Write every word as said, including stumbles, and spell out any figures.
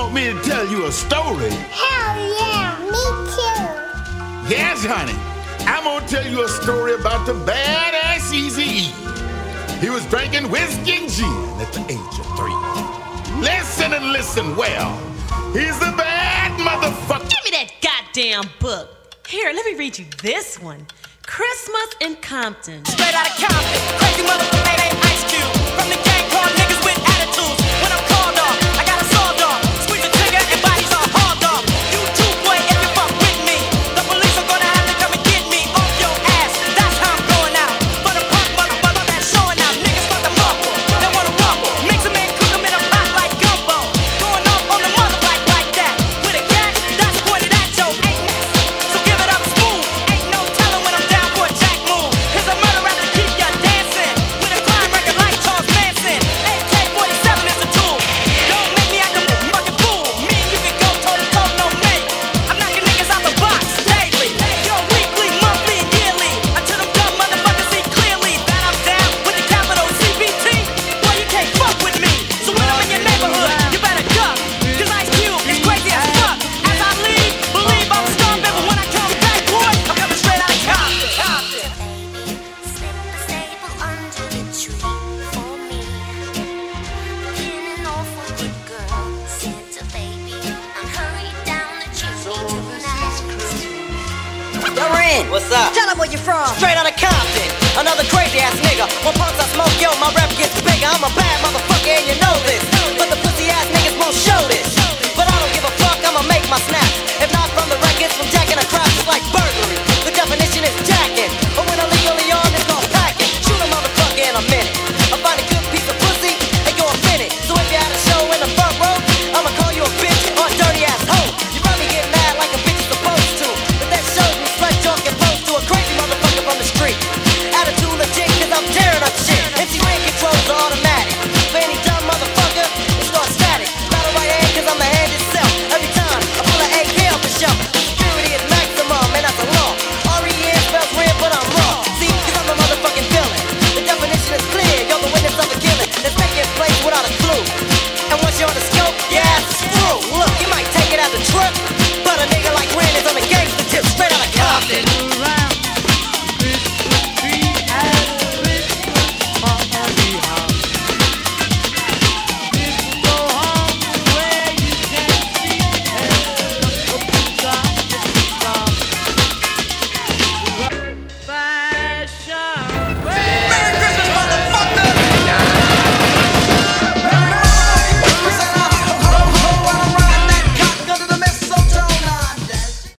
want me to tell you a story? Hell yeah, me too. Yes, honey. I'm gonna tell you a story about the badass Eazy-E. He was drinking whiskey and gin at the age of three. Listen and listen well. He's the bad motherfucker. Give me that goddamn book. Here, let me read you this one. Christmas in Compton. Straight out of Compton, crazy motherfucker named Ice Cube. From the gang called niggas with attitudes. When I'm called off, I got a sawed off. Squeeze the trigger and bodies are hauled off. You too, boy, if you fuck with me, the police are gonna have to come and get me off your ass. That's how I'm going out. For the punk motherfucker that's showing out. Niggas want the muffle, they wanna rumble. Mix them and cook them in a pot like gumbo. Going off on the mother like like that. With a gat that's pointed at your anus. So give it up smooth. Ain't no telling when I'm down for a jack move. Here's a murder rap to keep ya dancing. With a crime record like Charles Manson. A K forty-seven is a tool. Don't make me act a fucking fool. Me and you can go toe to toe, no mate. I'm knocking niggas out the box daily. Yo, weekly, monthly, and yearly. Until them dumb motherfuckers see clearly that I'm down with the capital C B T. Boy, you can't fuck with me. So when I'm in your neighborhood, you better duck. Cause Ice Cube is crazy as fuck. As I leave, believe I'm starving, but when I come back, boy, I'm coming straight out of Compton. Compton. Slip a staple under the tree for me. Been an awful good girl, Santa baby. I'm hurried down the chimney tonight. Yo, Ren, What's up? tell them where you from. Straight out of Compton, another crazy